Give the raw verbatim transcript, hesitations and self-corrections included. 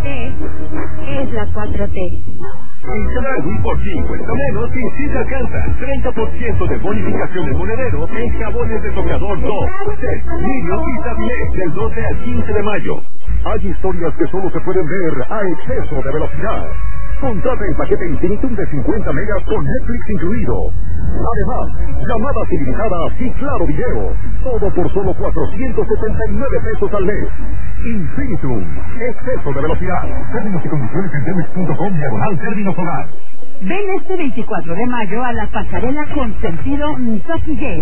E es la cuatro T. En cada un por cincuenta menos y sí te alcanza. treinta por ciento de bonificación de monedero en jabones de tocador dos, Test, Niños y Sabilé del doce al quince de mayo. Hay historias que solo se pueden ver a exceso de velocidad. Contrata el paquete Infinitum de cincuenta megas con Netflix incluido. Además, llamadas ilimitadas y claro video. Todo por solo cuatrocientos setenta y nueve pesos al mes. Infinitum, exceso de velocidad. Términos y condiciones en telmex punto com diagonal términos hogar. Ven este veinticuatro de mayo a la pasarela con sentido Misaki Gay.